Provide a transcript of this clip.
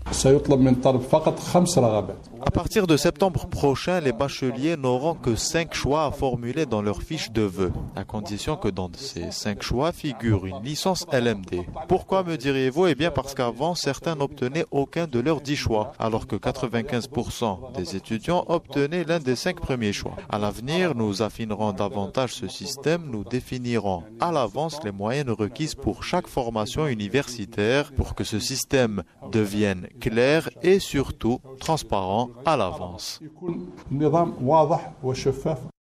À partir de septembre prochain, les bacheliers n'auront que 5 choix à formuler dans leur fiche de vœux, à condition que dans ces 5 choix figure une licence LMD. Pourquoi me diriez-vous? Eh bien parce qu'avant, certains n'obtenaient aucun de leurs 10 choix, alors que 95% des étudiants obtenaient l'un des 5 premiers choix. À l'avenir, nous affinerons davantage ce système, nous définirons à l'avance les moyennes requises pour chaque formation universitaire pour que ce système devienne clair et surtout transparent à l'avance.